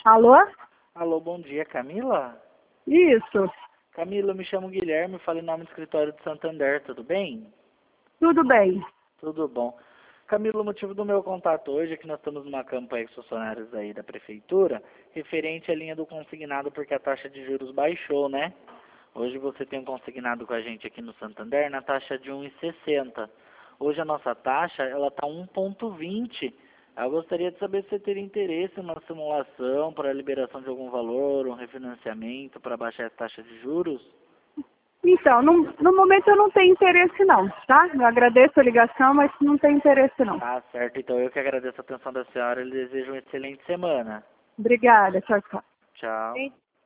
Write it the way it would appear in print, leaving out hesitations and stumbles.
Alô? Alô, bom dia, Camila? Isso, Camila, eu me chamo Guilherme, falo em nome do escritório de Santander, tudo bem? tudo bem. Tudo bom. Camila, o motivo do meu contato hoje é que nós estamos numa campanha com os funcionários aí da prefeitura, referente à linha do consignado, porque a taxa de juros baixou, né? Hoje você tem um consignado com a gente aqui no Santander na taxa de 1,60. Hoje a nossa taxa, ela está 1,20. Eu gostaria de saber se você teria interesse em uma simulação para a liberação de algum valor, um refinanciamento para baixar a taxa de juros. Então, no momento eu não tenho interesse não, tá? Eu agradeço a ligação, mas não tenho interesse não. Tá certo, então eu que agradeço a atenção da senhora e lhe desejo uma excelente semana. Obrigada, tchau, tchau. Tchau.